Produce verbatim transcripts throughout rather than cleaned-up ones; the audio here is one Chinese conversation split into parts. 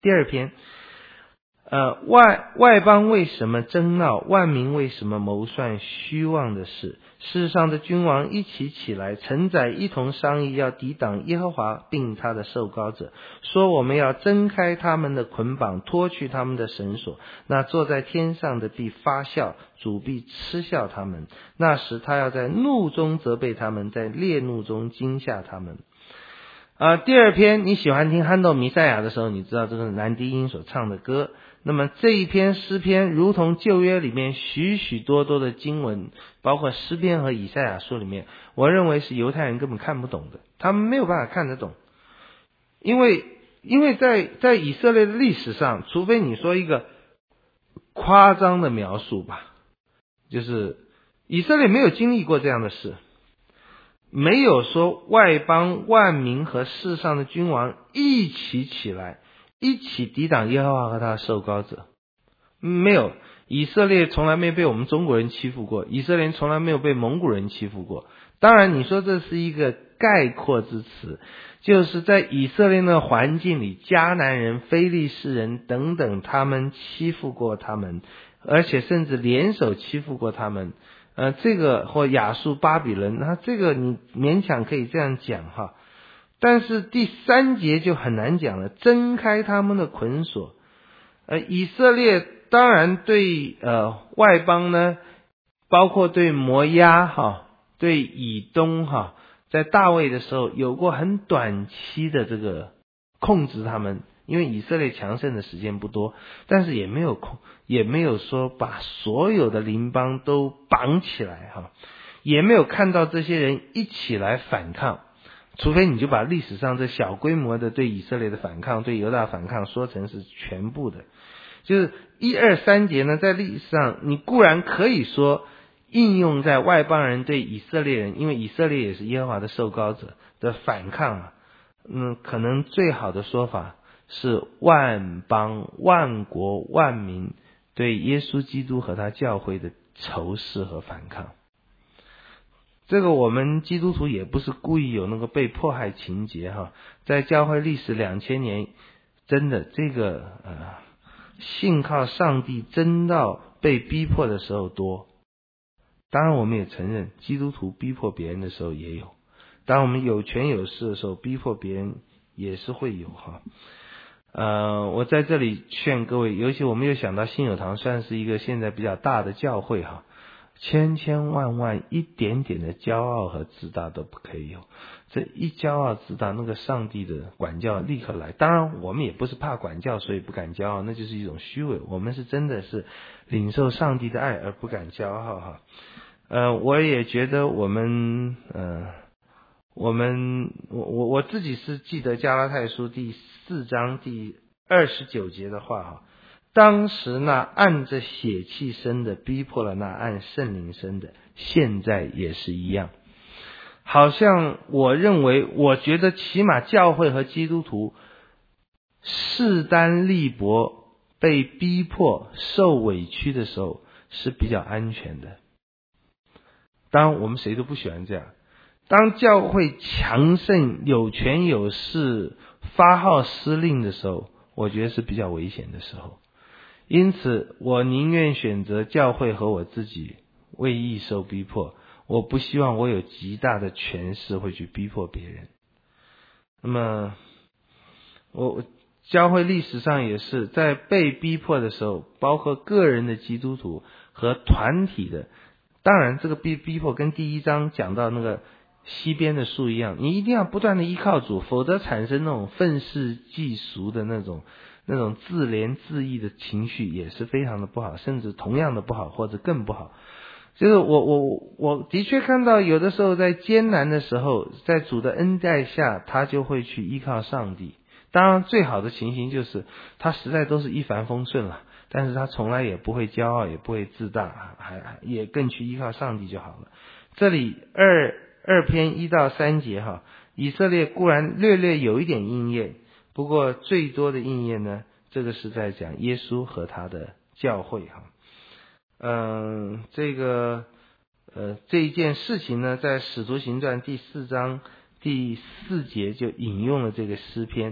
第二篇，呃，外外邦为什么争闹？万民为什么谋算虚妄的事？世上的君王一起起来，臣宰一同商议，要抵挡耶和华并他的受膏者，说我们要挣开他们的捆绑，脱去他们的绳索。那坐在天上的必发笑，主必嗤笑他们。那时他要在怒中责备他们，在烈怒中惊吓他们。呃，第二篇，你喜欢听憨豆弥赛亚的时候，你知道这是男低音所唱的歌。那么这一篇诗篇如同旧约里面许许多多的经文，包括诗篇和以赛亚书里面，我认为是犹太人根本看不懂的，他们没有办法看得懂。因为因为在在以色列的历史上，除非你说一个夸张的描述吧，就是以色列没有经历过这样的事，没有说外邦万民和世上的君王一起起来，一起抵挡耶和华和他的受膏者。没有，以色列从来没被我们中国人欺负过，以色列从来没有被蒙古人欺负过。当然你说这是一个概括之词，就是在以色列的环境里，迦南人、非利士人等等，他们欺负过他们，而且甚至联手欺负过他们。呃，这个或亚述、巴比伦，那这个你勉强可以这样讲哈。但是第三节就很难讲了，挣开他们的捆锁。呃，以色列当然对呃外邦呢，包括对摩押哈，对以东哈，在大卫的时候有过很短期的这个控制他们，因为以色列强盛的时间不多，但是也没有控，也没有说把所有的邻邦都绑起来哈，也没有看到这些人一起来反抗。除非你就把历史上这小规模的对以色列的反抗，对犹大反抗说成是全部的。就是一二三节呢，在历史上你固然可以说应用在外邦人对以色列人，因为以色列也是耶和华的受膏者的反抗啊。嗯，可能最好的说法是万邦、万国、万民对耶稣基督和他教会的仇视和反抗。这个我们基督徒也不是故意有那个被迫害情节哈，在教会历史两千年，真的这个呃，信靠上帝真道被逼迫的时候多。当然我们也承认，基督徒逼迫别人的时候也有，当我们有权有势的时候，逼迫别人也是会有哈。呃，我在这里劝各位，尤其我们又想到信友堂算是一个现在比较大的教会哈。千千万万一点点的骄傲和自大都不可以有，这一骄傲自大，那个上帝的管教立刻来。当然我们也不是怕管教所以不敢骄傲，那就是一种虚伪，我们是真的是领受上帝的爱而不敢骄傲哈。呃，我也觉得我们呃，我们我我我自己是记得加拉太书第四章第二十九节的话哈。当时那按着血气生的逼迫了那按圣灵生的，现在也是一样。好像我认为，我觉得起码教会和基督徒势单力薄，被逼迫受委屈的时候是比较安全的。当然我们谁都不喜欢这样，当教会强盛有权有势发号施令的时候，我觉得是比较危险的时候。因此我宁愿选择教会和我自己为义受逼迫，我不希望我有极大的权势会去逼迫别人。那么我教会历史上也是在被逼迫的时候，包括个人的基督徒和团体的，当然这个逼逼迫跟第一章讲到那个西边的树一样，你一定要不断的依靠主，否则产生那种愤世嫉俗的那种那种自怜自艾的情绪也是非常的不好，甚至同样的不好或者更不好。就是我我我的确看到有的时候在艰难的时候，在主的恩待下，他就会去依靠上帝。当然最好的情形就是他实在都是一帆风顺了，但是他从来也不会骄傲，也不会自大，还也更去依靠上帝就好了。这里二二篇一到三节哈，以色列固然略略有一点应验，不过最多的应验呢，这个是在讲耶稣和他的教会哈。嗯，这个呃这一件事情呢，在使徒行传第四章第四节就引用了这个诗篇。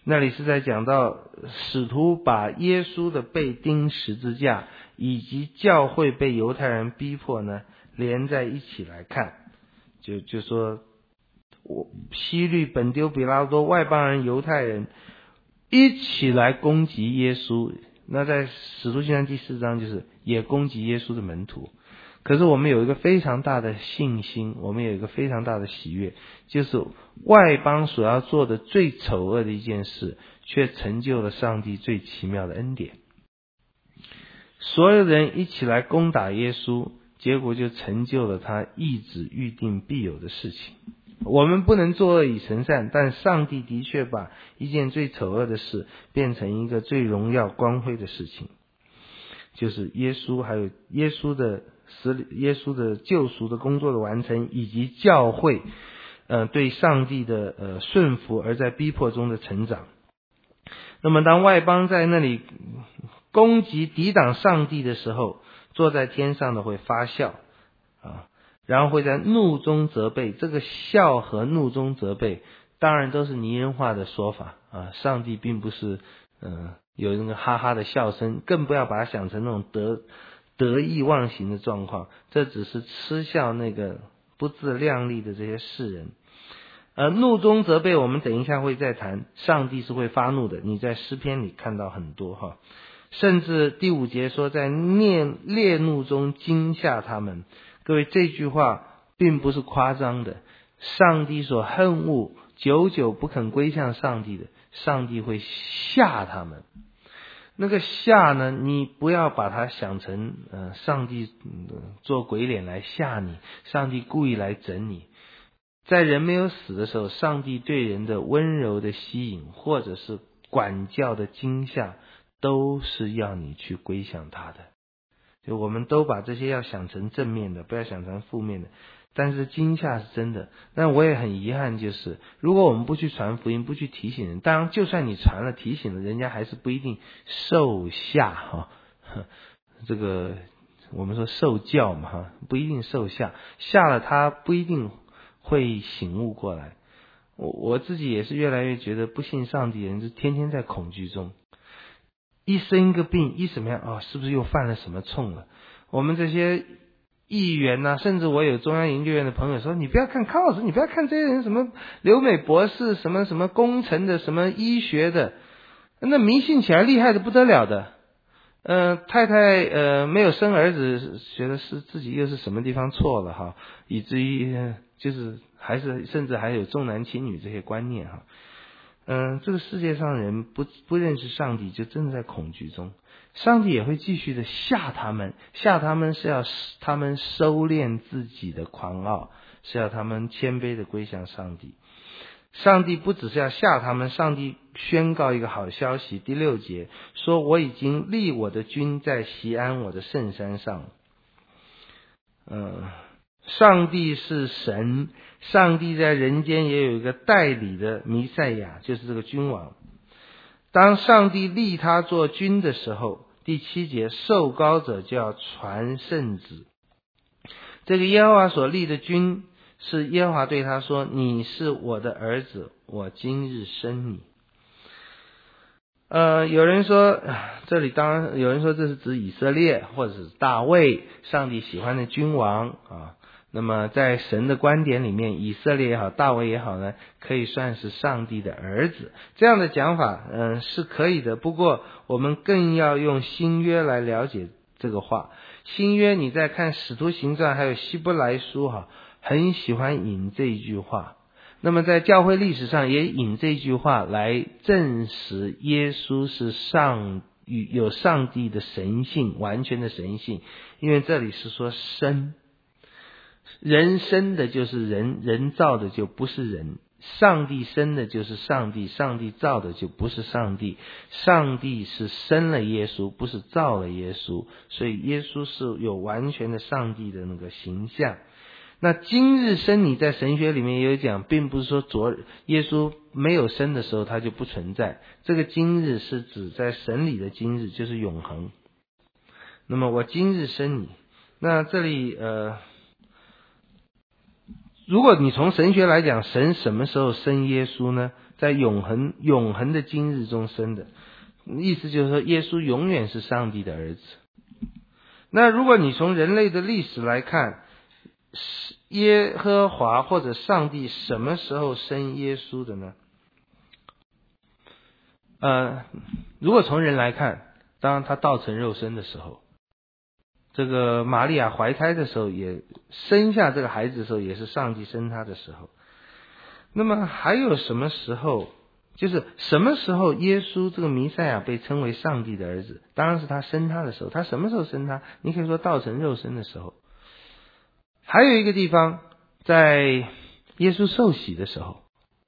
那里是在讲到使徒把耶稣的被钉十字架以及教会被犹太人逼迫呢连在一起来看，就就说我希律、本丢、比拉多、外邦人、犹太人一起来攻击耶稣。那在使徒行传第四章就是也攻击耶稣的门徒。可是我们有一个非常大的信心，我们有一个非常大的喜悦，就是外邦所要做的最丑恶的一件事，却成就了上帝最奇妙的恩典。所有人一起来攻打耶稣，结果就成就了他一直预定必有的事情。我们不能作恶以成善，但上帝的确把一件最丑恶的事变成一个最荣耀光辉的事情，就是耶稣还有耶稣的死耶稣的救赎的工作的完成，以及教会呃对上帝的呃顺服而在逼迫中的成长。那么当外邦在那里攻击抵挡上帝的时候，坐在天上的会发笑啊，然后会在怒中责备。这个笑和怒中责备当然都是拟人化的说法啊，上帝并不是嗯、呃、有那个哈哈的笑声，更不要把它想成那种得得意忘形的状况，这只是嗤笑那个不自量力的这些世人。而怒中责备我们等一下会再谈，上帝是会发怒的，你在诗篇里看到很多哈，甚至第五节说在烈烈怒中惊吓他们。各位，这句话并不是夸张的，上帝所恨恶久久不肯归向上帝的，上帝会吓他们。那个吓呢，你不要把它想成呃，上帝、呃、做鬼脸来吓你，上帝故意来整你。在人没有死的时候，上帝对人的温柔的吸引，或者是管教的惊吓，都是要你去归向他的。就我们都把这些要想成正面的，不要想成负面的。但是惊吓是真的。但我也很遗憾，就是如果我们不去传福音，不去提醒人，当然就算你传了提醒了，人家还是不一定受吓哈。这个我们说受教嘛哈，不一定受吓，吓了他不一定会醒悟过来。我我自己也是越来越觉得，不信上帝的人就天天在恐惧中，一生一个病，一什么样哦，是不是又犯了什么冲了？我们这些议员啊，甚至我有中央研究院的朋友说，你不要看康老师，你不要看这些人，什么留美博士，什么什么工程的，什么医学的，那迷信起来厉害的不得了的。呃，太太呃没有生儿子，觉得是自己又是什么地方错了哈，以至于、呃、就是还是甚至还有重男轻女这些观念哈。嗯、呃，这个世界上人不不认识上帝，就真的在恐惧中。上帝也会继续的吓他们，吓他们是要他们收敛自己的狂傲，是要他们谦卑的归向上帝。上帝不只是要吓他们，上帝宣告一个好消息。第六节说，我已经立我的君在锡安我的圣山上。嗯，上帝是神，上帝在人间也有一个代理的弥赛亚，就是这个君王。当上帝立他做君的时候，第七节受膏者就要传圣旨。这个耶和华所立的君，是耶和华对他说，你是我的儿子，我今日生你。呃，有人说，这里当然有人说这是指以色列或者是大卫，上帝喜欢的君王啊。那么在神的观点里面，以色列也好，大卫也好呢，可以算是上帝的儿子。这样的讲法嗯、呃、是可以的，不过我们更要用新约来了解这个话。新约你在看使徒行传还有希伯来书哈，很喜欢引这一句话。那么在教会历史上也引这句话来证实耶稣是上有上帝的神性，完全的神性。因为这里是说生，人生的就是人，人造的就不是人。上帝生的就是上帝，上帝造的就不是上帝。上帝是生了耶稣，不是造了耶稣，所以耶稣是有完全的上帝的那个形象。那今日生你在神学里面也有讲，并不是说昨耶稣没有生的时候他就不存在，这个今日是指在神里的今日，就是永恒。那么我今日生你，那这里呃如果你从神学来讲，神什么时候生耶稣呢？ 在永恒永恒的今日中生的。意思就是说，耶稣永远是上帝的儿子。那如果你从人类的历史来看，耶和华或者上帝什么时候生耶稣的呢？呃，如果从人来看，当然他道成肉身的时候，这个玛利亚怀胎的时候，也生下这个孩子的时候，也是上帝生他的时候。那么还有什么时候，就是什么时候耶稣这个弥赛亚被称为上帝的儿子？当然是他生他的时候。他什么时候生他？你可以说道成肉身的时候。还有一个地方，在耶稣受洗的时候，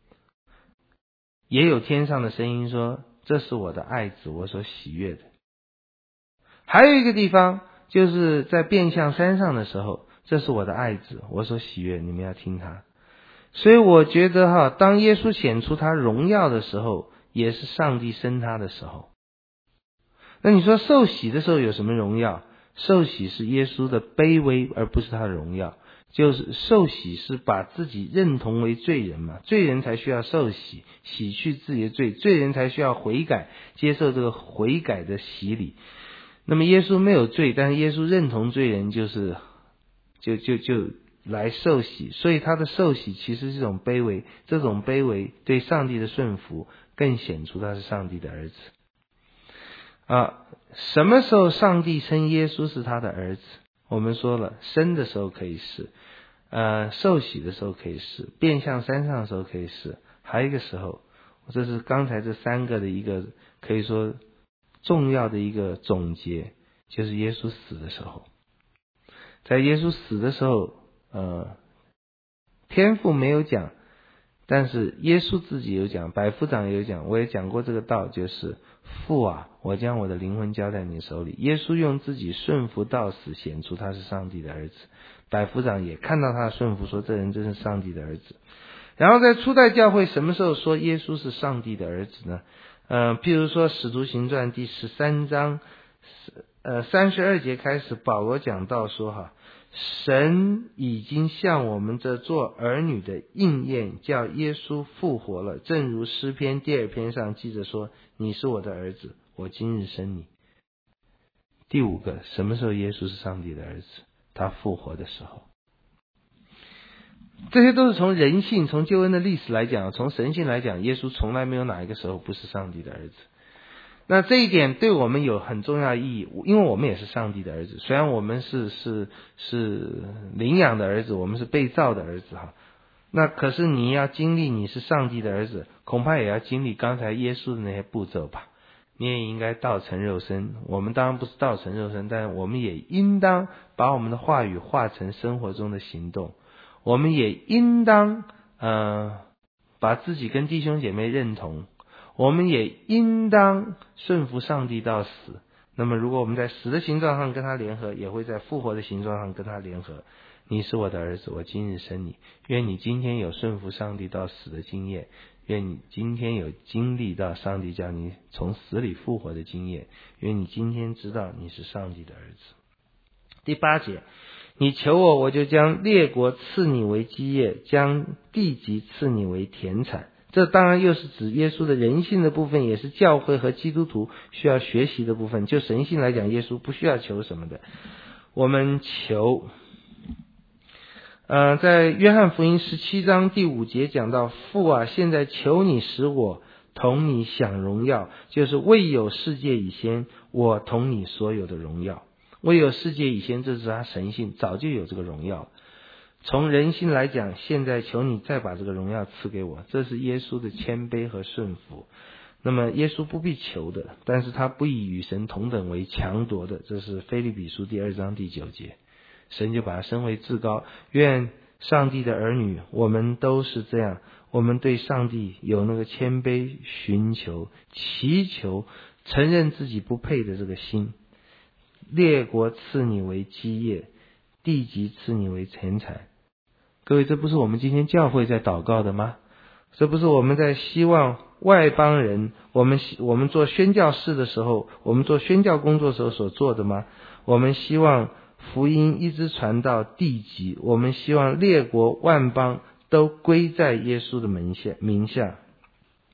也有天上的声音说，这是我的爱子，我所喜悦的。还有一个地方，就是在变相山上的时候，这是我的爱子，我所喜悦，你们要听他。所以我觉得哈，当耶稣显出他荣耀的时候，也是上帝生他的时候。那你说受洗的时候有什么荣耀？受洗是耶稣的卑微，而不是他的荣耀。就是受洗是把自己认同为罪人嘛，罪人才需要受洗，洗去自己的罪，罪人才需要悔改，接受这个悔改的洗礼。那么耶稣没有罪，但是耶稣认同罪人，就是就就就来受洗，所以他的受洗其实是一种卑微，这种卑微对上帝的顺服更显出他是上帝的儿子。啊，什么时候上帝称耶稣是他的儿子？我们说了，生的时候可以是，呃，受洗的时候可以是，变相山上的时候可以是，还有一个时候，这是刚才这三个的一个可以说重要的一个总结，就是耶稣死的时候。在耶稣死的时候，呃，天父没有讲，但是耶稣自己有讲，百夫长也有讲，我也讲过这个道，就是父啊，我将我的灵魂交在你手里。耶稣用自己顺服到死，显出他是上帝的儿子。百夫长也看到他的顺服，说这人真是上帝的儿子。然后在初代教会什么时候说耶稣是上帝的儿子呢？呃，譬如说使徒行传第十三章呃三十二节开始，保罗讲到说哈，神已经向我们这做儿女的应验，叫耶稣复活了，正如诗篇第二篇上记着说，你是我的儿子，我今日生你。第五个，什么时候耶稣是上帝的儿子？他复活的时候。这些都是从人性，从救恩的历史来讲，从神性来讲，耶稣从来没有哪一个时候不是上帝的儿子。那这一点对我们有很重要的意义，因为我们也是上帝的儿子，虽然我们是是是领养的儿子，我们是被造的儿子哈。那可是你要经历你是上帝的儿子，恐怕也要经历刚才耶稣的那些步骤吧。你也应该道成肉身，我们当然不是道成肉身，但我们也应当把我们的话语化成生活中的行动。我们也应当呃把自己跟弟兄姐妹认同，我们也应当顺服上帝到死。那么如果我们在死的形状上跟他联合，也会在复活的形状上跟他联合。你是我的儿子，我今日生你。愿你今天有顺服上帝到死的经验，愿你今天有经历到上帝叫你从死里复活的经验，愿你今天知道你是上帝的儿子。第八节，你求我，我就将列国赐你为基业，将地级赐你为田产。这当然又是指耶稣的人性的部分，也是教会和基督徒需要学习的部分。就神性来讲，耶稣不需要求什么的，我们求呃，在约翰福音十七章第五节讲到，父啊，现在求你使我同你享荣耀，就是未有世界以前，我同你所有的荣耀。未有世界以前，这是他神性，早就有这个荣耀。从人性来讲，现在求你再把这个荣耀赐给我，这是耶稣的谦卑和顺服。那么耶稣不必求的，但是他不以与神同等为强夺的，这是腓立比书第二章第九节。神就把他升为至高。愿上帝的儿女，我们都是这样，我们对上帝有那个谦卑、寻求、祈求、承认自己不配的这个心。列国赐你为基业，地级赐你为田产。各位，这不是我们今天教会在祷告的吗？这不是我们在希望外邦人，我们我们做宣教士的时候，我们做宣教工作的时候所做的吗？我们希望福音一直传到地极，我们希望列国万邦都归在耶稣的门下名下。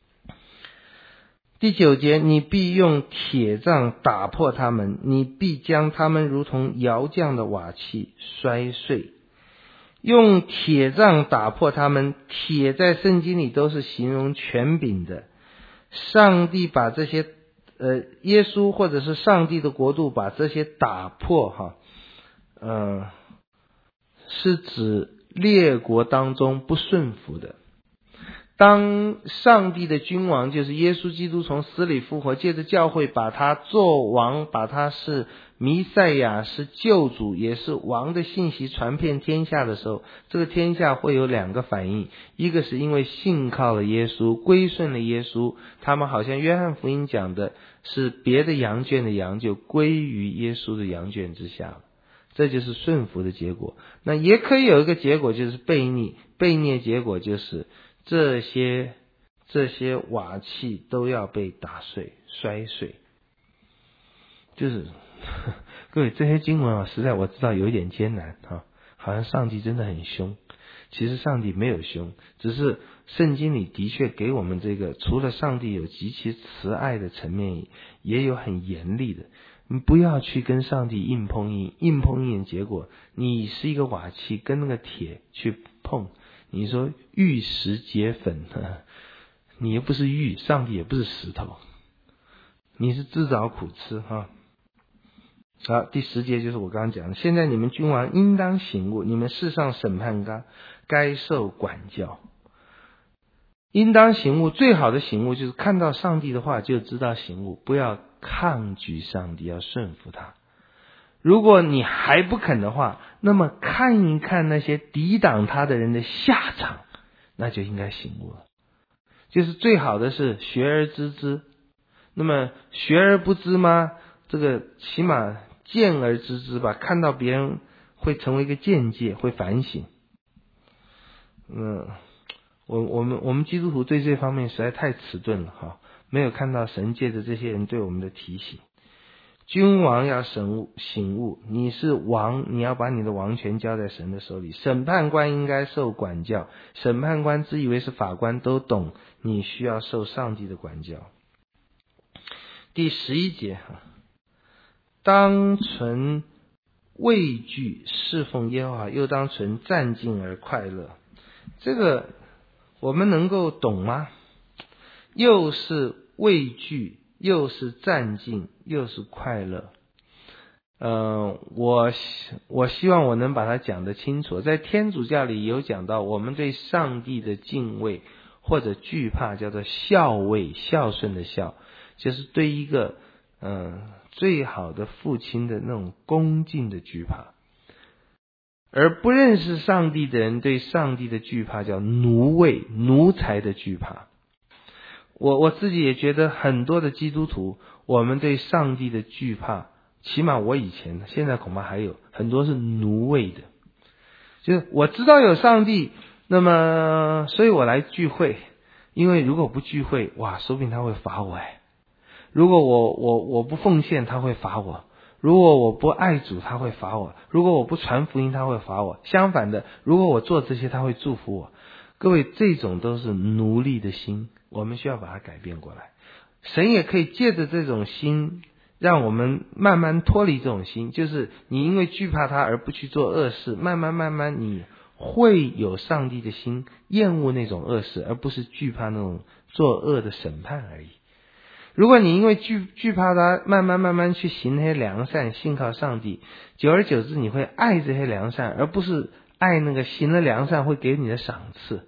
第九节，你必用铁杖打破他们，你必将他们如同窑匠的瓦器摔碎。用铁杖打破他们，铁在圣经里都是形容权柄的。上帝把这些呃，耶稣或者是上帝的国度把这些打破哈，呃，是指列国当中不顺服的。当上帝的君王就是耶稣基督从死里复活，借着教会把他做王，把他是弥赛亚，是救主，也是王的信息传遍天下的时候，这个天下会有两个反应。一个是因为信靠了耶稣，归顺了耶稣，他们好像约翰福音讲的是别的羊圈的羊就归于耶稣的羊圈之下了，这就是顺服的结果。那也可以有一个结果，就是悖逆，悖逆的结果就是这些这些瓦器都要被打碎摔碎。就是各位，这些经文啊，实在我知道有一点艰难啊，好像上帝真的很凶。其实上帝没有凶，只是圣经里的确给我们这个，除了上帝有极其慈爱的层面，也有很严厉的。你不要去跟上帝硬碰硬，硬碰硬结果你是一个瓦器跟那个铁去碰，你说玉石结粉，你又不是玉，上帝也不是石头，你是自找苦吃哈。好，第十节就是我刚刚讲的，现在你们君王应当醒悟，你们世上审判该该受管教。应当醒悟，最好的醒悟就是看到上帝的话就知道醒悟，不要抗拒上帝，要顺服他。如果你还不肯的话，那么看一看那些抵挡他的人的下场，那就应该醒悟了。就是最好的是学而知之，那么学而不知吗？这个起码见而知之吧，看到别人会成为一个见解，会反省。嗯，我我们我们基督徒对这方面实在太迟钝了哈，没有看到神借着这些人对我们的提醒。君王要醒悟，醒悟，你是王，你要把你的王权交在神的手里。审判官应该受管教，审判官自以为是法官都懂，你需要受上帝的管教。第十一节，当存畏惧侍奉耶和华，又当存战兢而快乐。这个我们能够懂吗？又是畏惧，又是战兢，又是快乐。呃，我我希望我能把它讲得清楚。在天主教里有讲到，我们对上帝的敬畏或者惧怕叫做孝畏，孝顺的孝，就是对一个嗯、呃、最好的父亲的那种恭敬的惧怕。而不认识上帝的人对上帝的惧怕叫奴畏，奴才的惧怕。我我自己也觉得很多的基督徒，我们对上帝的惧怕，起码我以前，现在恐怕还有很多是奴畏的。就是我知道有上帝，那么所以我来聚会，因为如果不聚会，哇，说不定他会罚我哎。如果我我我不奉献，他会罚我。如果我不爱主，他会罚我；如果我不传福音，他会罚我。相反的，如果我做这些，他会祝福我。各位，这种都是奴隶的心，我们需要把它改变过来。神也可以借着这种心，让我们慢慢脱离这种心，就是你因为惧怕他而不去做恶事，慢慢慢慢你会有上帝的心，厌恶那种恶事，而不是惧怕那种作恶的审判而已。如果你因为惧惧怕他，慢慢慢慢去行那些良善，信靠上帝，久而久之你会爱这些良善，而不是爱那个行了良善会给你的赏赐。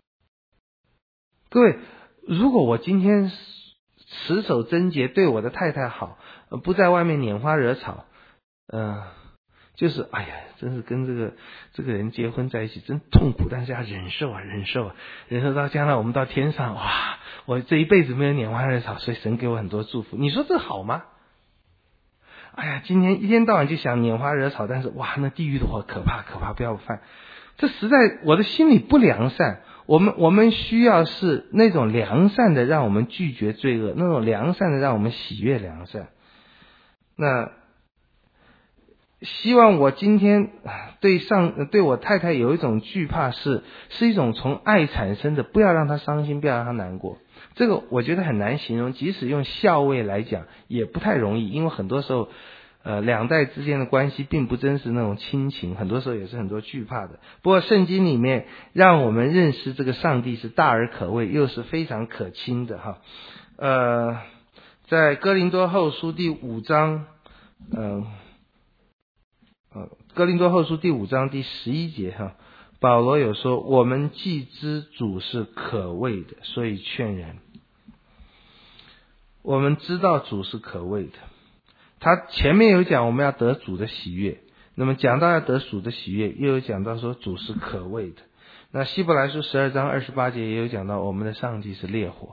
各位，如果我今天持守贞洁，对我的太太好，不在外面拈花惹草，呃，就是哎呀，真是跟这个这个人结婚在一起真痛苦，但是要忍受啊，忍受啊，忍受到将来我们到天上，哇！我这一辈子没有拈花惹草，所以神给我很多祝福。你说这好吗？哎呀，今天一天到晚就想拈花惹草，但是哇，那地狱的火可怕可怕，不要犯。这实在我的心里不良善。我们我们需要是那种良善的，让我们拒绝罪恶；那种良善的，让我们喜悦良善。那希望我今天对上对我太太有一种惧怕是，是一种从爱产生的，不要让她伤心，不要让她难过。这个我觉得很难形容，即使用校尉来讲也不太容易，因为很多时候呃两代之间的关系并不真实那种亲情，很多时候也是很多惧怕的。不过圣经里面让我们认识这个上帝是大而可畏，又是非常可亲的哈。呃在哥林多后书第五章嗯。呃，哥林多后书第五章第十一节哈，保罗有说，我们既知主是可畏的，所以劝人。我们知道主是可畏的，他前面有讲我们要得主的喜悦，那么讲到要得主的喜悦，又有讲到说主是可畏的。那希伯来书十二章二十八节也有讲到我们的上帝是烈火。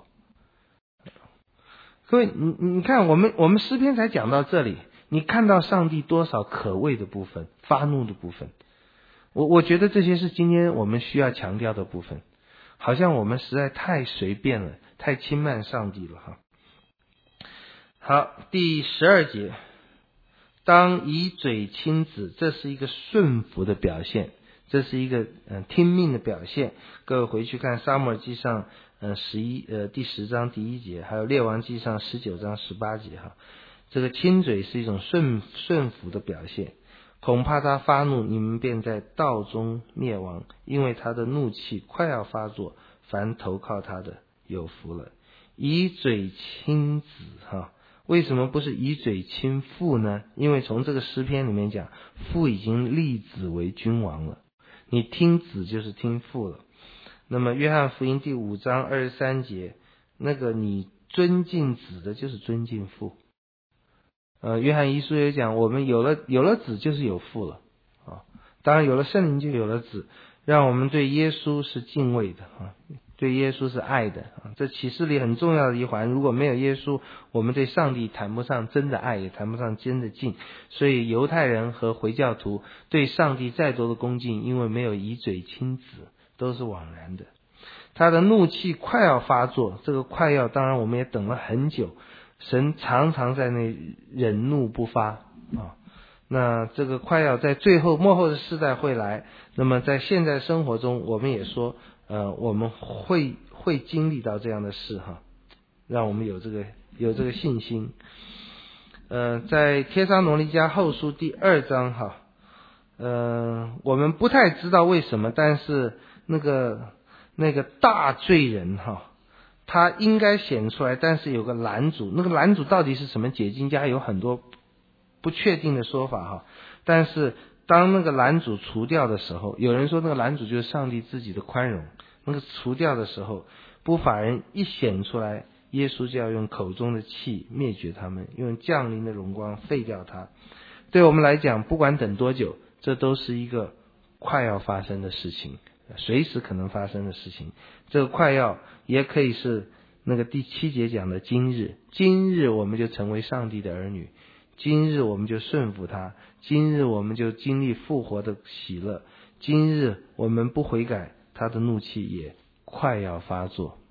各位，你你看我们我们诗篇才讲到这里。你看到上帝多少可畏的部分，发怒的部分，我我觉得这些是今天我们需要强调的部分，好像我们实在太随便了，太轻慢上帝了哈。好，第十二节，当以嘴亲子，这是一个顺服的表现，这是一个嗯听命的表现。各位回去看撒母耳记上嗯十一呃第十章第一节，还有列王记上十九章十八节哈。这个亲嘴是一种顺顺服的表现，恐怕他发怒，你们便在道中灭亡，因为他的怒气快要发作，凡投靠他的有福了。以嘴亲子哈，为什么不是以嘴亲父呢？因为从这个诗篇里面讲，父已经立子为君王了，你听子就是听父了。那么约翰福音第五章二十三节，那个你尊敬子的就是尊敬父。呃，约翰一书也讲，我们有了有了子就是有父了啊。当然有了圣灵就有了子，让我们对耶稣是敬畏的啊，对耶稣是爱的啊。这启示里很重要的一环，如果没有耶稣，我们对上帝谈不上真的爱，也谈不上真的敬。所以犹太人和回教徒对上帝再多的恭敬，因为没有以嘴亲子，都是枉然的。他的怒气快要发作，这个快要当然我们也等了很久，神常常在那忍怒不发啊。那这个快要在最后末后的世代会来，那么在现在生活中我们也说呃我们会会经历到这样的事哈，让我们有这个有这个信心。呃在帖撒罗尼迦后书第二章哈，呃我们不太知道为什么，但是那个那个大罪人哈，他应该显出来，但是有个拦阻，那个拦阻到底是什么？解经家有很多不确定的说法哈。但是当那个拦阻除掉的时候，有人说那个拦阻就是上帝自己的宽容，那个除掉的时候，不法人一显出来，耶稣就要用口中的气灭绝他们，用降临的荣光废掉他。对我们来讲，不管等多久，这都是一个快要发生的事情，随时可能发生的事情。这个快要也可以是那个第七节讲的今日，今日我们就成为上帝的儿女，今日我们就顺服他，今日我们就经历复活的喜乐，今日我们不悔改，他的怒气也快要发作。